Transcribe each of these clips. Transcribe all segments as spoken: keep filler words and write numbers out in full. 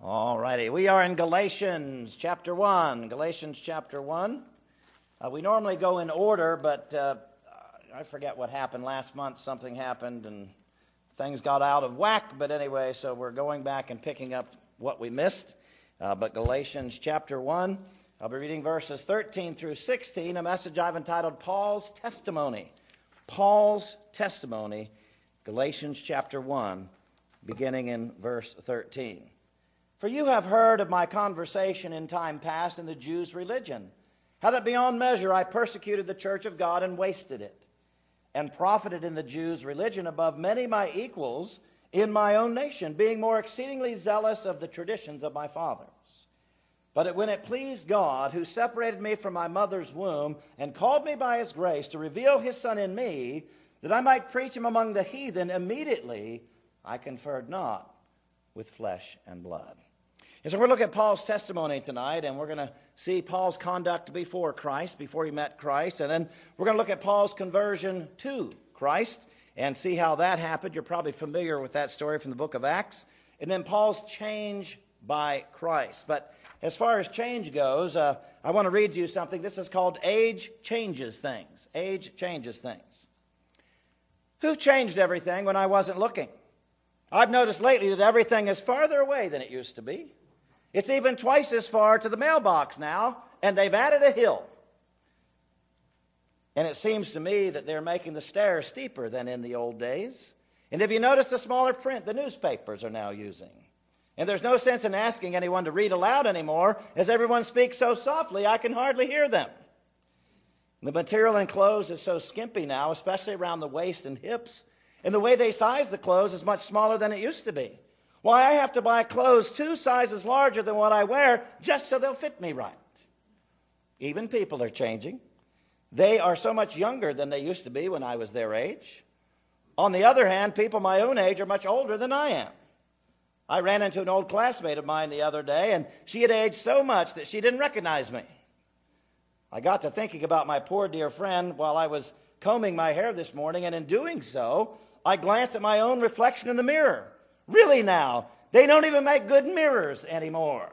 All righty. We are in Galatians chapter one. Galatians chapter one. Uh, we normally go in order, but uh, I forget what happened last month. Something happened and things got out of whack. But anyway, so we're going back and picking up what we missed. Uh, but Galatians chapter one, I'll be reading verses thirteen through sixteen, a message I've entitled Paul's Testimony. Paul's Testimony, Galatians chapter one, beginning in verse thirteen. For you have heard of my conversation in time past in the Jews' religion, how that beyond measure I persecuted the church of God and wasted it, and profited in the Jews' religion above many my equals in my own nation, being more exceedingly zealous of the traditions of my fathers. But when it pleased God, who separated me from my mother's womb, and called me by his grace to reveal his Son in me, that I might preach him among the heathen, immediately I conferred not with flesh and blood. And so we're looking at Paul's testimony tonight, and we're going to see Paul's conduct before Christ, before he met Christ, and then we're going to look at Paul's conversion to Christ and see how that happened. You're probably familiar with that story from the book of Acts. And then Paul's change by Christ. But as far as change goes, uh, I want to read to you something. This is called Age Changes Things. Age Changes Things. Who changed everything when I wasn't looking? I've noticed lately that everything is farther away than it used to be. It's even twice as far to the mailbox now, and they've added a hill. And it seems to me that they're making the stairs steeper than in the old days. And if you notice the smaller print the newspapers are now using. And there's no sense in asking anyone to read aloud anymore, as everyone speaks so softly I can hardly hear them. The material in clothes is so skimpy now, especially around the waist and hips. And the way they size the clothes is much smaller than it used to be. Why, I have to buy clothes two sizes larger than what I wear just so they'll fit me right. Even people are changing. They are so much younger than they used to be when I was their age. On the other hand, people my own age are much older than I am. I ran into an old classmate of mine the other day, and she had aged so much that she didn't recognize me. I got to thinking about my poor dear friend while I was combing my hair this morning, and in doing so, I glanced at my own reflection in the mirror. Really now, they don't even make good mirrors anymore.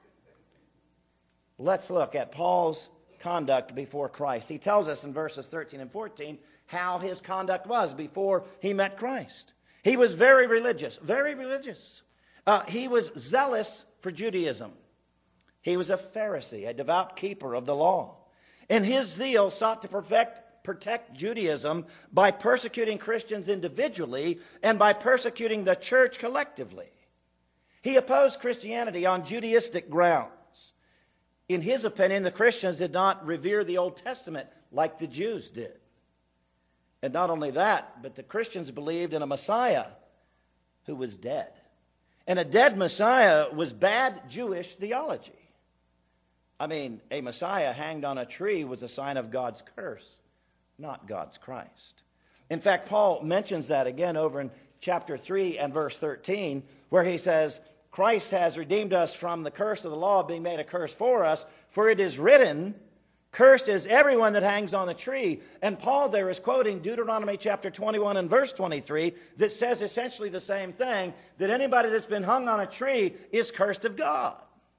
Let's look at Paul's conduct before Christ. He tells us in verses thirteen and fourteen how his conduct was before he met Christ. He was very religious, very religious. Uh, he was zealous for Judaism. He was a Pharisee, a devout keeper of the law. And his zeal sought to perfect protect Judaism by persecuting Christians individually and by persecuting the church collectively. He opposed Christianity on Judaistic grounds. In his opinion, the Christians did not revere the Old Testament like the Jews did. And not only that, but the Christians believed in a Messiah who was dead. And a dead Messiah was bad Jewish theology. I mean, a Messiah hanged on a tree was a sign of God's curse, not God's Christ. In fact, Paul mentions that again over in chapter three and verse thirteen, where he says, Christ has redeemed us from the curse of the law, being made a curse for us, for it is written, cursed is everyone that hangs on a tree. And Paul there is quoting Deuteronomy chapter twenty-one and verse twenty-three that says essentially the same thing, that anybody that's been hung on a tree is cursed of God.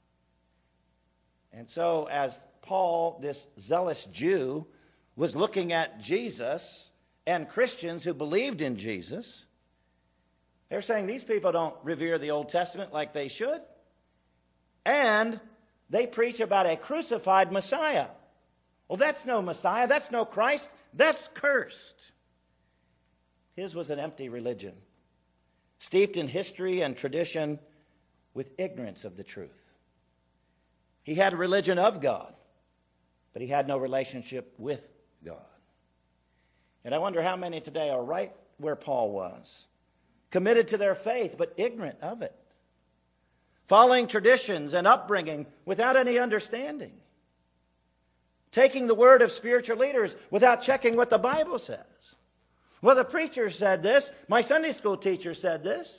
And so as Paul, this zealous Jew, was looking at Jesus and Christians who believed in Jesus, they're saying these people don't revere the Old Testament like they should. And they preach about a crucified Messiah. Well, that's no Messiah. That's no Christ. That's cursed. His was an empty religion, steeped in history and tradition with ignorance of the truth. He had a religion of God, but he had no relationship with God. And I wonder how many today are right where Paul was, committed to their faith, but ignorant of it, following traditions and upbringing without any understanding, taking the word of spiritual leaders without checking what the Bible says. Well, the preacher said this, my Sunday school teacher said this,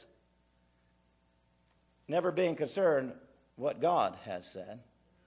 never being concerned what God has said.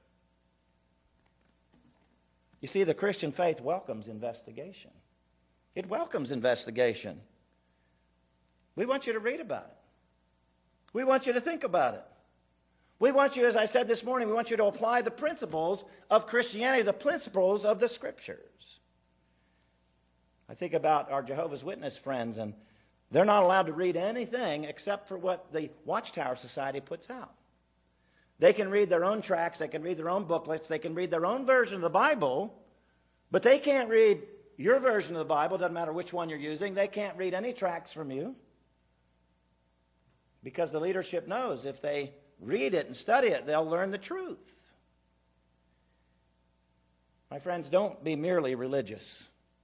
You see, the Christian faith welcomes investigation. It welcomes investigation. We want you to read about it. We want you to think about it. We want you, as I said this morning, we want you to apply the principles of Christianity, the principles of the Scriptures. I think about our Jehovah's Witness friends, and they're not allowed to read anything except for what the Watchtower Society puts out. They can read their own tracts, they can read their own booklets, they can read their own version of the Bible, but they can't read your version of the Bible, doesn't matter which one you're using. They can't read any tracts from you because the leadership knows if they read it and study it, they'll learn the truth. My friends, don't be merely religious.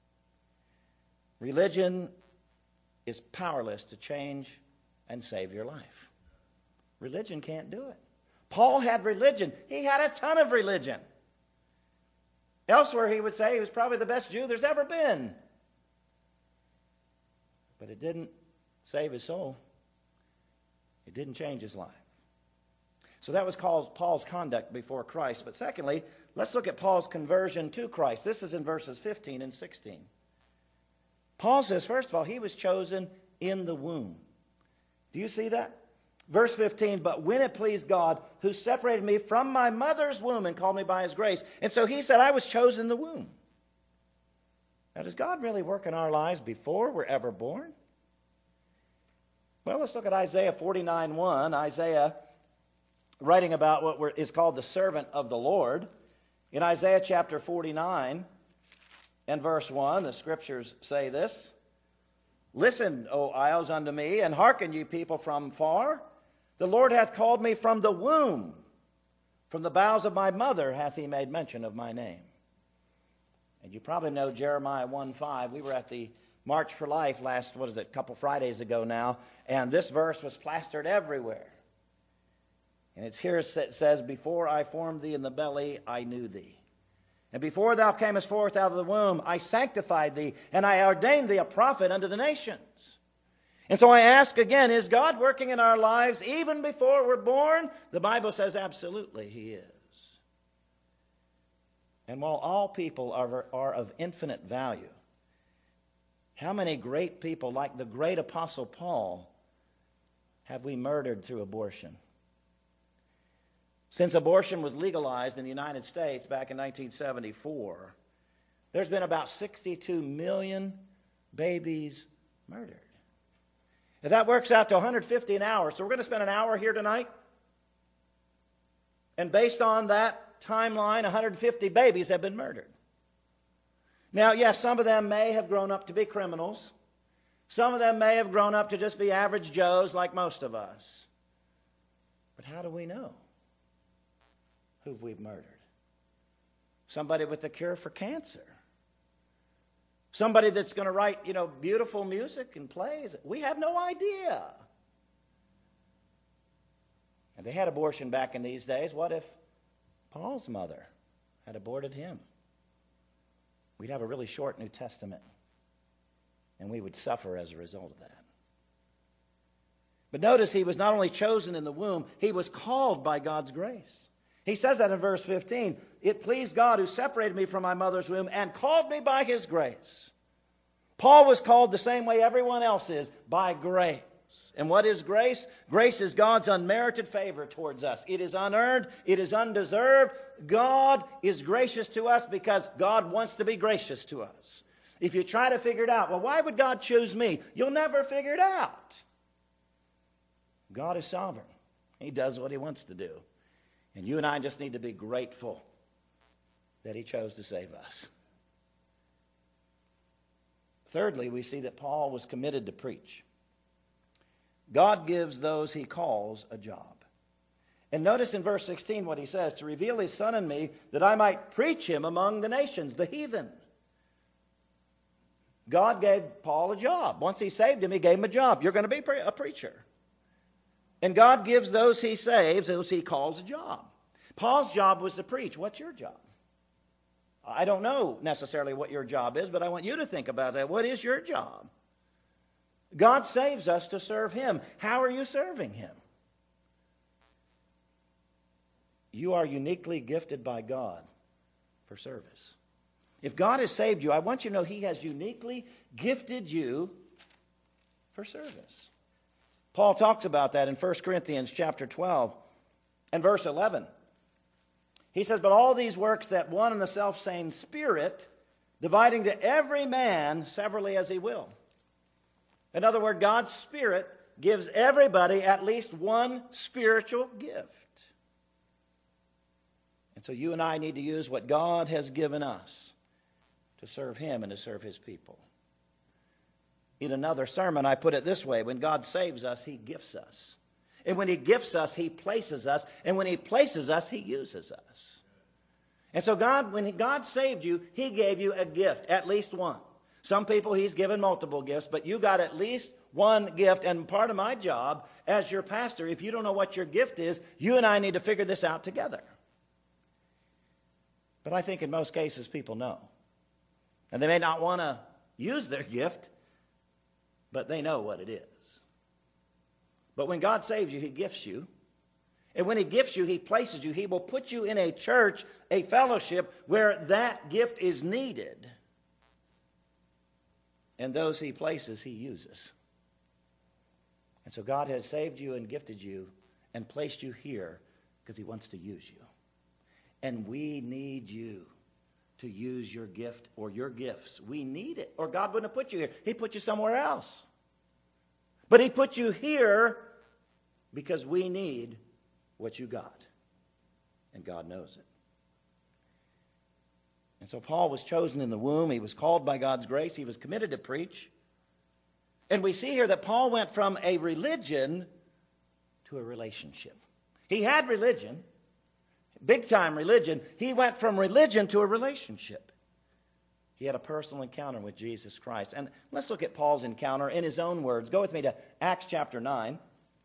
Religion is powerless to change and save your life. Religion can't do it. Paul had religion. He had a ton of religion. Elsewhere he would say he was probably the best Jew there's ever been. But it didn't save his soul. It didn't change his life. So that was called Paul's conduct before Christ. But secondly, let's look at Paul's conversion to Christ. This is in verses fifteen and sixteen. Paul says, first of all, he was chosen in the womb. Do you see that? Verse fifteen, but when it pleased God, who separated me from my mother's womb and called me by his grace. And so he said, I was chosen in the womb. Now, does God really work in our lives before we're ever born? Well, let's look at Isaiah forty-nine one. Isaiah, writing about what is called the servant of the Lord. In Isaiah chapter forty-nine and verse one, the scriptures say this. Listen, O isles, unto me, and hearken, ye people from far. The Lord hath called me from the womb. From the bowels of my mother hath he made mention of my name. And you probably know Jeremiah one five. We were at the March for Life last, what is it, a couple Fridays ago now, and this verse was plastered everywhere. And it's here it says, before I formed thee in the belly, I knew thee. And before thou camest forth out of the womb, I sanctified thee, and I ordained thee a prophet unto the nations. And so I ask again, is God working in our lives even before we're born? The Bible says absolutely he is. And while all people are, are of infinite value, how many great people, like the great Apostle Paul, have we murdered through abortion? Since abortion was legalized in the United States back in nineteen seventy-four, there's been about sixty-two million babies murdered. And that works out to one hundred fifty an hour. So we're going to spend an hour here tonight. And based on that timeline, one hundred fifty babies have been murdered. Now, yes, some of them may have grown up to be criminals. Some of them may have grown up to just be average Joes like most of us. But how do we know who we've murdered? Somebody with the cure for cancer. Somebody that's going to write, you know, beautiful music and plays. We have no idea. And they had abortion back in these days. What if Paul's mother had aborted him? We'd have a really short New Testament, and we would suffer as a result of that. But notice he was not only chosen in the womb, he was called by God's grace. He says that in verse fifteen. It pleased God who separated me from my mother's womb and called me by his grace. Paul was called the same way everyone else is, by grace. And what is grace? Grace is God's unmerited favor towards us. It is unearned. It is undeserved. God is gracious to us because God wants to be gracious to us. If you try to figure it out, well, why would God choose me? You'll never figure it out. God is sovereign. He does what he wants to do. And you and I just need to be grateful that he chose to save us. Thirdly, we see that Paul was committed to preach. God gives those he calls a job. And notice in verse sixteen what he says, to reveal his Son in me, that I might preach him among the nations, the heathen. God gave Paul a job. Once he saved him, he gave him a job. You're going to be a preacher. And God gives those he saves, those he calls a job. Paul's job was to preach. What's your job? I don't know necessarily what your job is, but I want you to think about that. What is your job? God saves us to serve him. How are you serving him? You are uniquely gifted by God for service. If God has saved you, I want you to know he has uniquely gifted you for service. Paul talks about that in First Corinthians chapter twelve And verse eleven, he says, but all these works that one and the selfsame Spirit, dividing to every man severally as he will. In other words, God's Spirit gives everybody at least one spiritual gift. And so you and I need to use what God has given us to serve Him and to serve His people. In another sermon, I put it this way: when God saves us, He gifts us. And when He gifts us, He places us. And when He places us, He uses us. And so God, when God saved you, He gave you a gift, at least one. Some people He's given multiple gifts, but you got at least one gift. And part of my job as your pastor, if you don't know what your gift is, you and I need to figure this out together. But I think in most cases people know. And they may not want to use their gift, but they know what it is. But when God saves you, He gifts you. And when He gifts you, He places you. He will put you in a church, a fellowship, where that gift is needed. And those He places, He uses. And so God has saved you and gifted you and placed you here because He wants to use you. And we need you to use your gift or your gifts. We need it, or God wouldn't have put you here. He put you somewhere else. But He put you here because we need what you got. And God knows it. And so Paul was chosen in the womb. He was called by God's grace. He was committed to preach. And we see here that Paul went from a religion to a relationship. He had religion, big time religion. He went from religion to a relationship. He had a personal encounter with Jesus Christ. And let's look at Paul's encounter in his own words. Go with me to Acts chapter nine.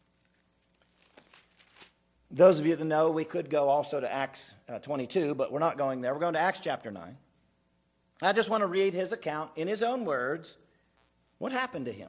Those of you that know, we could go also to Acts uh, twenty-two, but we're not going there. We're going to Acts chapter nine. I just want to read his account in his own words. What happened to him?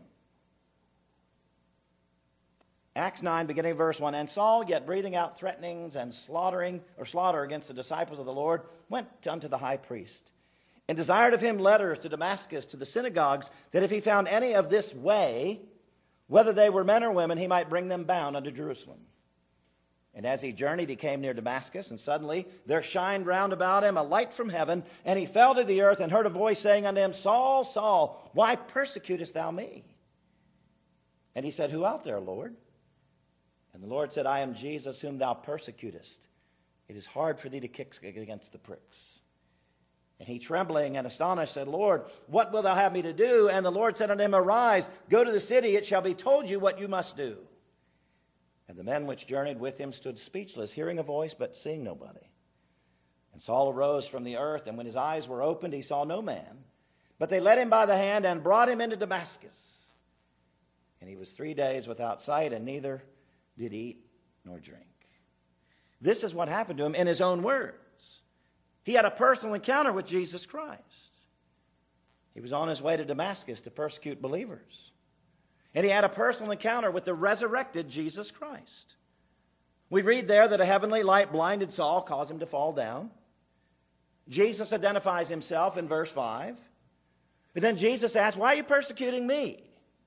Acts nine, beginning verse one. And Saul, yet breathing out threatenings and slaughtering or slaughter against the disciples of the Lord, went unto the high priest, and desired of him letters to Damascus, to the synagogues, that if he found any of this way, whether they were men or women, he might bring them bound unto Jerusalem. And as he journeyed, he came near Damascus, and suddenly there shined round about him a light from heaven, and he fell to the earth and heard a voice saying unto him, Saul, Saul, why persecutest thou me? And he said, Who art there, Lord? And the Lord said, I am Jesus whom thou persecutest. It is hard for thee to kick against the pricks. And he, trembling and astonished, said, Lord, what wilt thou have me to do? And the Lord said unto him, Arise, go to the city, it shall be told you what you must do. And the men which journeyed with him stood speechless, hearing a voice, but seeing nobody. And Saul arose from the earth, and when his eyes were opened, he saw no man. But they led him by the hand and brought him into Damascus. And he was three days without sight, and neither did eat nor drink. This is what happened to him in his own words. He had a personal encounter with Jesus Christ. He was on his way to Damascus to persecute believers. And he had a personal encounter with the resurrected Jesus Christ. We read there that a heavenly light blinded Saul, caused him to fall down. Jesus identifies himself in verse five. But then Jesus asks, why are you persecuting me?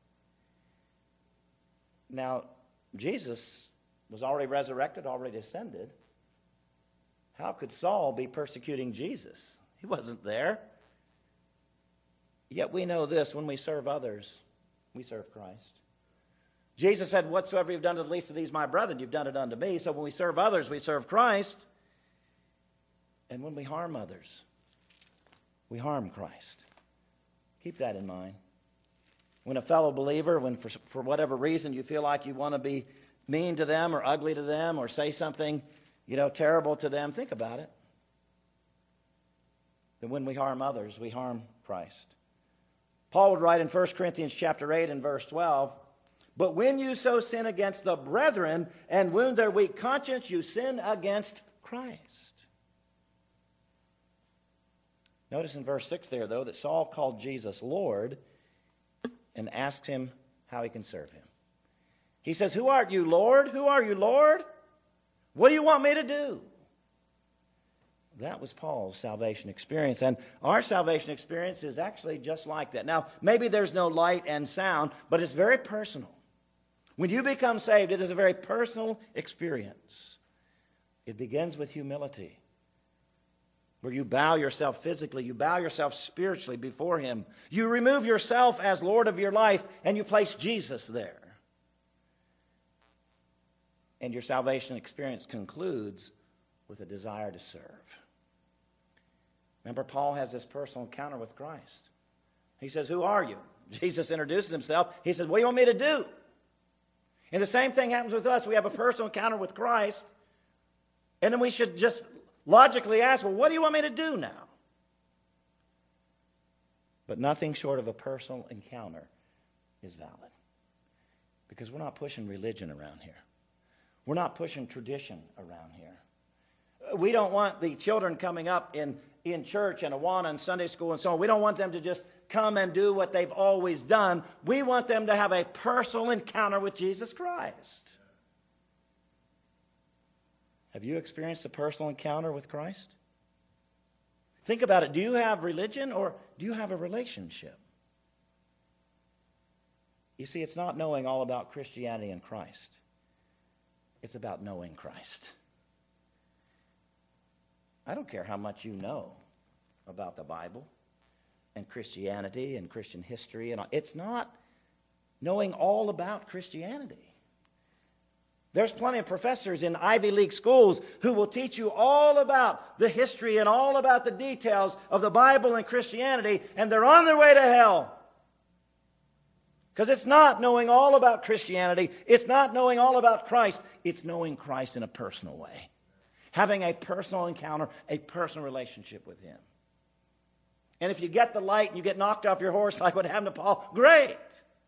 Now, Jesus was already resurrected, already ascended. How could Saul be persecuting Jesus? He wasn't there. Yet we know this: when we serve others, we serve Christ. Jesus said, whatsoever you've done to the least of these, my brethren, you've done it unto me. So when we serve others, we serve Christ. And when we harm others, we harm Christ. Keep that in mind. When a fellow believer, when for, for whatever reason you feel like you want to be mean to them or ugly to them or say something, you know, terrible to them, think about it. That when we harm others, we harm Christ. Paul would write in First Corinthians chapter eight and verse twelve, but when you so sin against the brethren and wound their weak conscience, you sin against Christ. Notice in verse six there, though, that Saul called Jesus Lord and asked him how he can serve him. He says, who art you, Lord? Who are you, Lord? What do you want me to do? That was Paul's salvation experience. And our salvation experience is actually just like that. Now, maybe there's no light and sound, but it's very personal. When you become saved, it is a very personal experience. It begins with humility, where you bow yourself physically, you bow yourself spiritually before Him. You remove yourself as Lord of your life, and you place Jesus there. And your salvation experience concludes with a desire to serve. Remember, Paul has this personal encounter with Christ. He says, "Who are you?" Jesus introduces himself. He says, "What do you want me to do?" And the same thing happens with us. We have a personal encounter with Christ. And then we should just logically ask, well, what do you want me to do now? But nothing short of a personal encounter is valid. Because we're not pushing religion around here. We're not pushing tradition around here. We don't want the children coming up in, in church and Awana and Sunday school and so on. We don't want them to just come and do what they've always done. We want them to have a personal encounter with Jesus Christ. Have you experienced a personal encounter with Christ? Think about it. Do you have religion or do you have a relationship? You see, it's not knowing all about Christianity and Christ. It's about knowing Christ. I don't care how much you know about the Bible and Christianity and Christian history. And all. It's not knowing all about Christianity. There's plenty of professors in Ivy League schools who will teach you all about the history and all about the details of the Bible and Christianity, and they're on their way to hell. Because it's not knowing all about Christianity. It's not knowing all about Christ. It's knowing Christ in a personal way. Having a personal encounter, a personal relationship with Him. And if you get the light and you get knocked off your horse like what happened to Paul, great.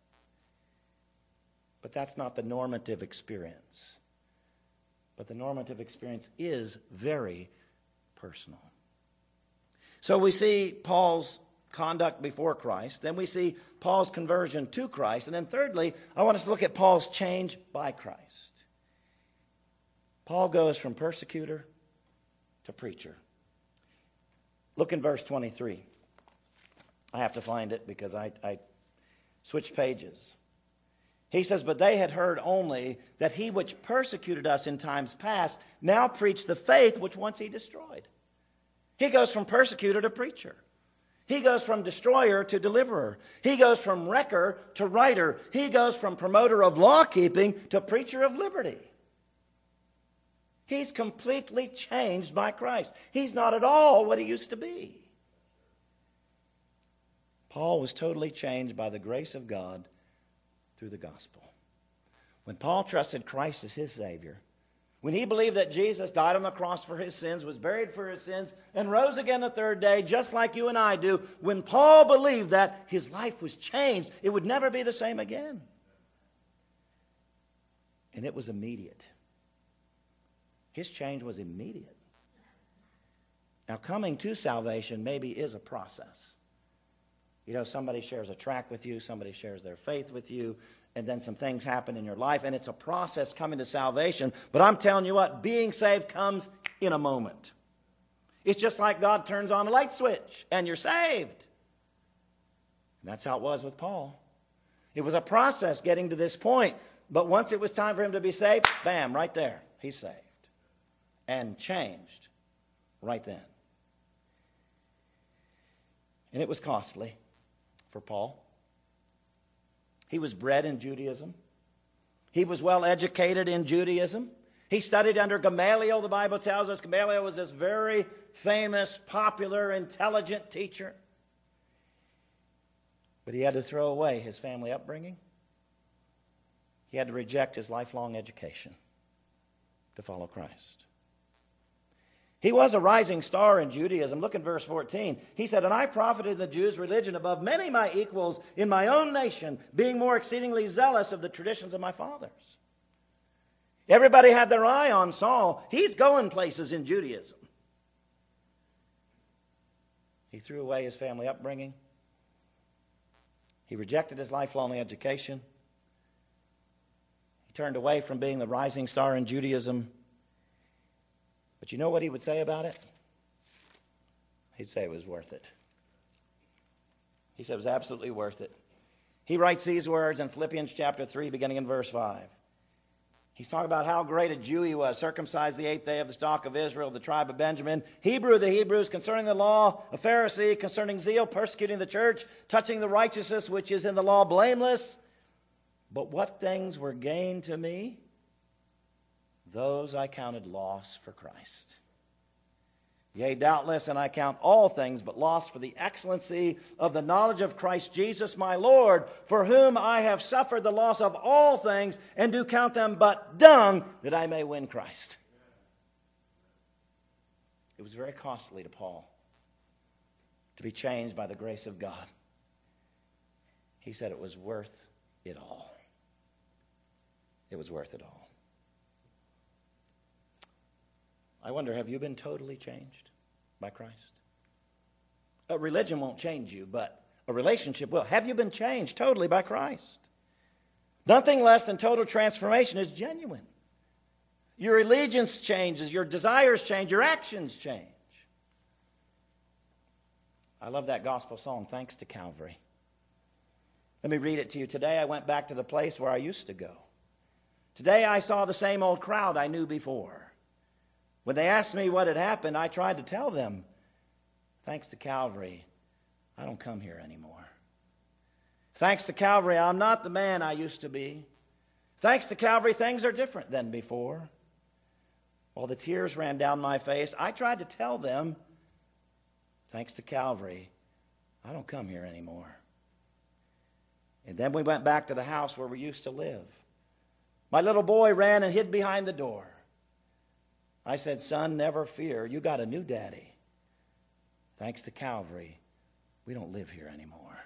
But that's not the normative experience. But the normative experience is very personal. So we see Paul's conduct before Christ. Then we see Paul's conversion to Christ. And then thirdly, I want us to look at Paul's change by Christ. Paul goes from persecutor to preacher. Look in verse twenty-three. I have to find it because I, I switched pages. He says, "But they had heard only that he which persecuted us in times past now preached the faith which once he destroyed." He goes from persecutor to preacher. He goes from destroyer to deliverer. He goes from wrecker to writer. He goes from promoter of law keeping to preacher of liberty. He's completely changed by Christ. He's not at all what he used to be. Paul was totally changed by the grace of God through the gospel. When Paul trusted Christ as his Savior, when he believed that Jesus died on the cross for his sins, was buried for his sins, and rose again the third day, just like you and I do, when Paul believed that, his life was changed. It would never be the same again. And it was immediate. His change was immediate. Now, coming to salvation maybe is a process. You know, somebody shares a tract with you, somebody shares their faith with you, and then some things happen in your life, and it's a process coming to salvation. But I'm telling you what, being saved comes in a moment. It's just like God turns on a light switch, and you're saved. And that's how it was with Paul. It was a process getting to this point, but once it was time for him to be saved, bam, right there, he's saved. And changed right then. And it was costly for Paul. He was bred in Judaism. He was well educated in Judaism. He studied under Gamaliel, the Bible tells us. Gamaliel was this very famous, popular, intelligent teacher. But he had to throw away his family upbringing. He had to reject his lifelong education to follow Christ. He was a rising star in Judaism. Look at verse fourteen. He said, "And I profited the Jews' religion above many my equals in my own nation, being more exceedingly zealous of the traditions of my fathers." Everybody had their eye on Saul. He's going places in Judaism. He threw away his family upbringing. He rejected his lifelong education. He turned away from being the rising star in Judaism. But you know what he would say about it? He'd say it was worth it. He said it was absolutely worth it. He writes these words in Philippians chapter three, beginning in verse five. He's talking about how great a Jew he was, circumcised the eighth day of the stock of Israel, the tribe of Benjamin, Hebrew of the Hebrews, concerning the law, a Pharisee, concerning zeal, persecuting the church, touching the righteousness which is in the law, blameless. But what things were gain to me? Those I counted loss for Christ. Yea, doubtless, and I count all things but loss for the excellency of the knowledge of Christ Jesus my Lord, for whom I have suffered the loss of all things, and do count them but dung, that I may win Christ. It was very costly to Paul to be changed by the grace of God. He said it was worth it all. It was worth it all. I wonder, have you been totally changed by Christ? A religion won't change you, but a relationship will. Have you been changed totally by Christ? Nothing less than total transformation is genuine. Your allegiance changes, your desires change, your actions change. I love that gospel song, Thanks to Calvary. Let me read it to you. Today I went back to the place where I used to go. Today I saw the same old crowd I knew before. When they asked me what had happened, I tried to tell them, thanks to Calvary, I don't come here anymore. Thanks to Calvary, I'm not the man I used to be. Thanks to Calvary, things are different than before. While the tears ran down my face, I tried to tell them, thanks to Calvary, I don't come here anymore. And then we went back to the house where we used to live. My little boy ran and hid behind the door. I said, son, never fear. You got a new daddy. Thanks to Calvary, we don't live here anymore.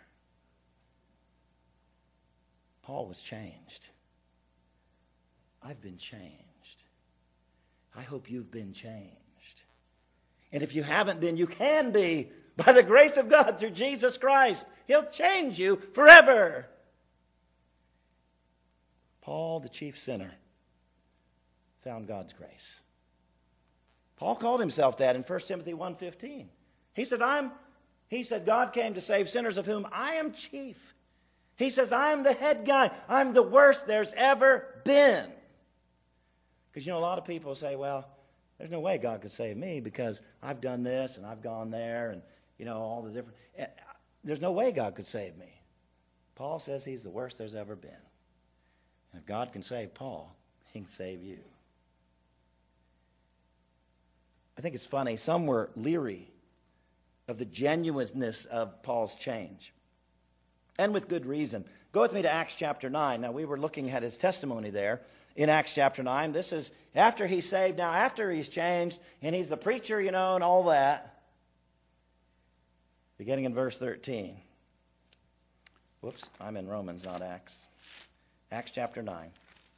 Paul was changed. I've been changed. I hope you've been changed. And if you haven't been, you can be by the grace of God through Jesus Christ. He'll change you forever. Paul, the chief sinner, found God's grace. Paul called himself that in First Timothy one fifteen. He said, I'm, he said, God came to save sinners of whom I am chief. He says, I'm the head guy. I'm the worst there's ever been. Because, you know, a lot of people say, well, there's no way God could save me because I've done this and I've gone there and, you know, all the different. There's no way God could save me. Paul says he's the worst there's ever been. And if God can save Paul, he can save you. I think it's funny. Some were leery of the genuineness of Paul's change. And with good reason. Go with me to Acts chapter nine. Now, we were looking at his testimony there in Acts chapter nine. This is after he's saved. Now, after he's changed, and he's the preacher, you know, and all that. Beginning in verse thirteen. Whoops, I'm in Romans, not Acts. Acts chapter nine.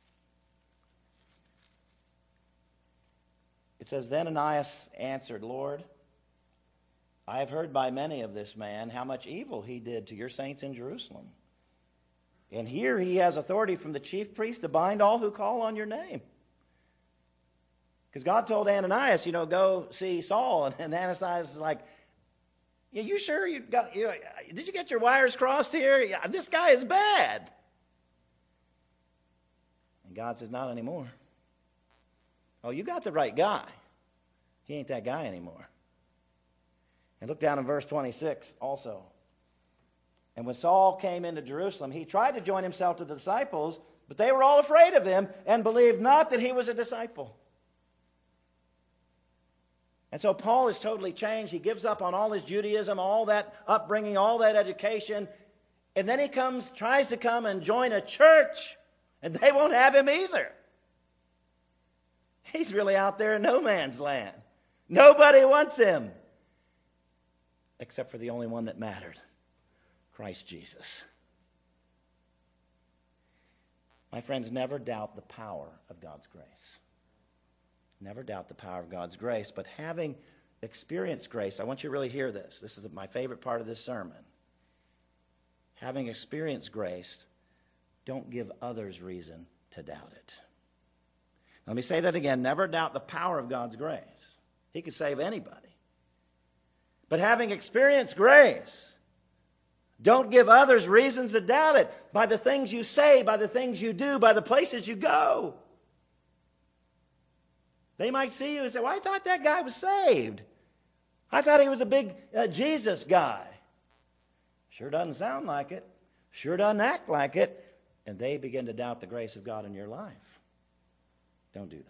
It says, Then Ananias answered, Lord, I have heard by many of this man how much evil he did to your saints in Jerusalem. And here he has authority from the chief priest to bind all who call on your name. Because God told Ananias, you know, go see Saul. And, and Ananias is like, yeah, you sure you got, you know, did you get your wires crossed here? Yeah, this guy is bad. And God says, not anymore. Oh, you got the right guy. He ain't that guy anymore. And look down in verse twenty-six also. And when Saul came into Jerusalem, he tried to join himself to the disciples, but they were all afraid of him and believed not that he was a disciple. And so Paul is totally changed. He gives up on all his Judaism, all that upbringing, all that education. And then he comes, tries to come and join a church, and they won't have him either. He's really out there in no man's land. Nobody wants him. Except for the only one that mattered. Christ Jesus. My friends, never doubt the power of God's grace. Never doubt the power of God's grace. But having experienced grace, I want you to really hear this. This is my favorite part of this sermon. Having experienced grace, don't give others reason to doubt it. Let me say that again. Never doubt the power of God's grace. He could save anybody. But having experienced grace, don't give others reasons to doubt it by the things you say, by the things you do, by the places you go. They might see you and say, well, I thought that guy was saved. I thought he was a big uh, Jesus guy. Sure doesn't sound like it. Sure doesn't act like it. And they begin to doubt the grace of God in your life. Don't do that.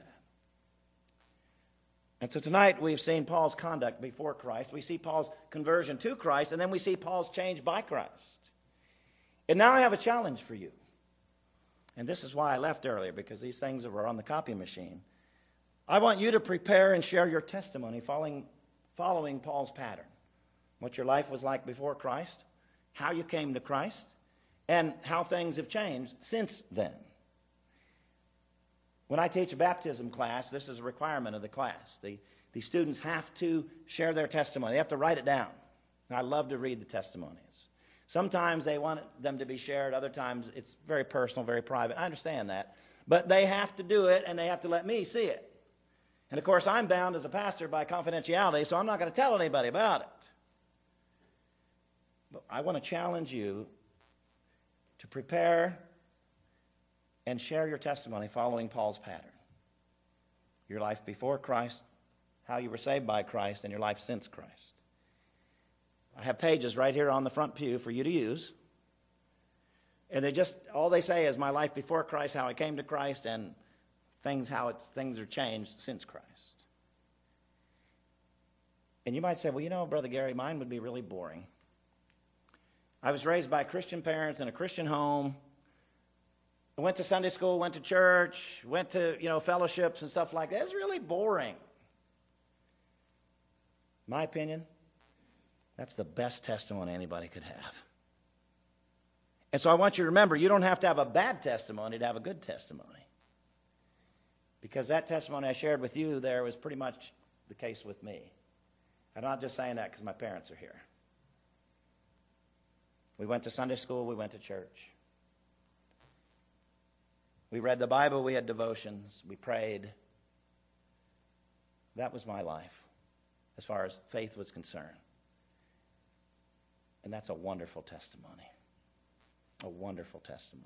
And so tonight we've seen Paul's conduct before Christ. We see Paul's conversion to Christ. And then we see Paul's change by Christ. And now I have a challenge for you. And this is why I left earlier, because these things were on the copy machine. I want you to prepare and share your testimony following, following Paul's pattern. What your life was like before Christ, how you came to Christ, and how things have changed since then. When I teach a baptism class, this is a requirement of the class. The, the students have to share their testimony. They have to write it down. And I love to read the testimonies. Sometimes they want them to be shared. Other times it's very personal, very private. I understand that. But they have to do it, and they have to let me see it. And, of course, I'm bound as a pastor by confidentiality, so I'm not going to tell anybody about it. But I want to challenge you to prepare and share your testimony following Paul's pattern. Your life before Christ, how you were saved by Christ, and your life since Christ. I have pages right here on the front pew for you to use. And they just, all they say is my life before Christ, how I came to Christ, and things, how it's, things are changed since Christ. And you might say, well, you know, Brother Gary, mine would be really boring. I was raised by Christian parents in a Christian home. I went to Sunday school, went to church, went to, you know, fellowships and stuff like that. It's really boring. My opinion, that's the best testimony anybody could have. And so I want you to remember, you don't have to have a bad testimony to have a good testimony. Because that testimony I shared with you there was pretty much the case with me. I'm not just saying that because my parents are here. We went to Sunday school, we went to church. We read the Bible, we had devotions, we prayed. That was my life as far as faith was concerned. And that's a wonderful testimony. A wonderful testimony.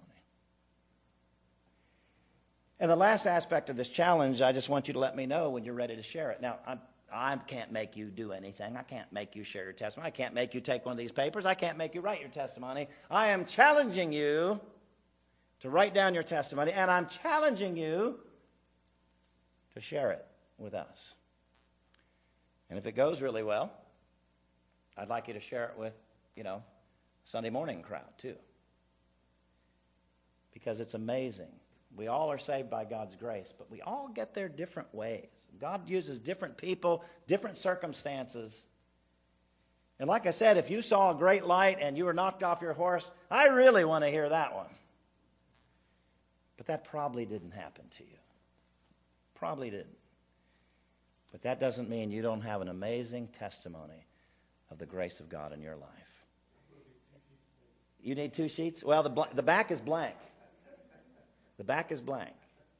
And the last aspect of this challenge, I just want you to let me know when you're ready to share it. Now, I'm, I can't make you do anything. I can't make you share your testimony. I can't make you take one of these papers. I can't make you write your testimony. I am challenging you to write down your testimony, and I'm challenging you to share it with us. And if it goes really well, I'd like you to share it with, you know, Sunday morning crowd too. Because it's amazing. We all are saved by God's grace, but we all get there different ways. God uses different people, different circumstances. And like I said, if you saw a great light and you were knocked off your horse, I really want to hear that one. But that probably didn't happen to you. Probably didn't. But that doesn't mean you don't have an amazing testimony of the grace of God in your life. You need two sheets? Well, the, bl- the back is blank. The back is blank.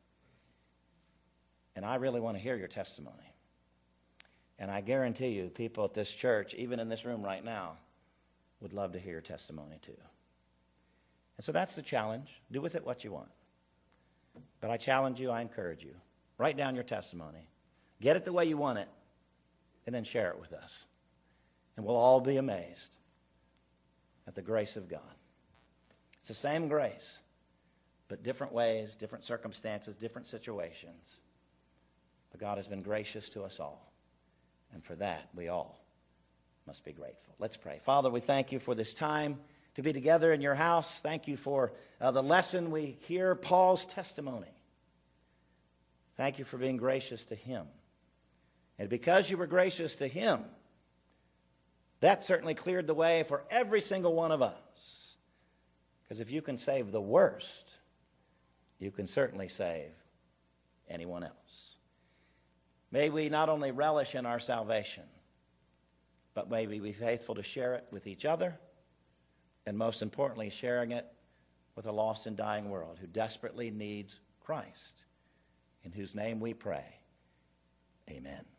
And I really want to hear your testimony. And I guarantee you, people at this church, even in this room right now, would love to hear your testimony too. And so that's the challenge. Do with it what you want. But I challenge you, I encourage you. Write down your testimony. Get it the way you want it, and then share it with us. And we'll all be amazed at the grace of God. It's the same grace, but different ways, different circumstances, different situations. But God has been gracious to us all. And for that, we all must be grateful. Let's pray. Father, we thank you for this time to be together in your house. Thank you for uh, the lesson we hear, Paul's testimony. Thank you for being gracious to him. And because you were gracious to him, that certainly cleared the way for every single one of us. Because if you can save the worst, you can certainly save anyone else. May we not only relish in our salvation, but may we be faithful to share it with each other, and most importantly, sharing it with a lost and dying world who desperately needs Christ, in whose name we pray. Amen.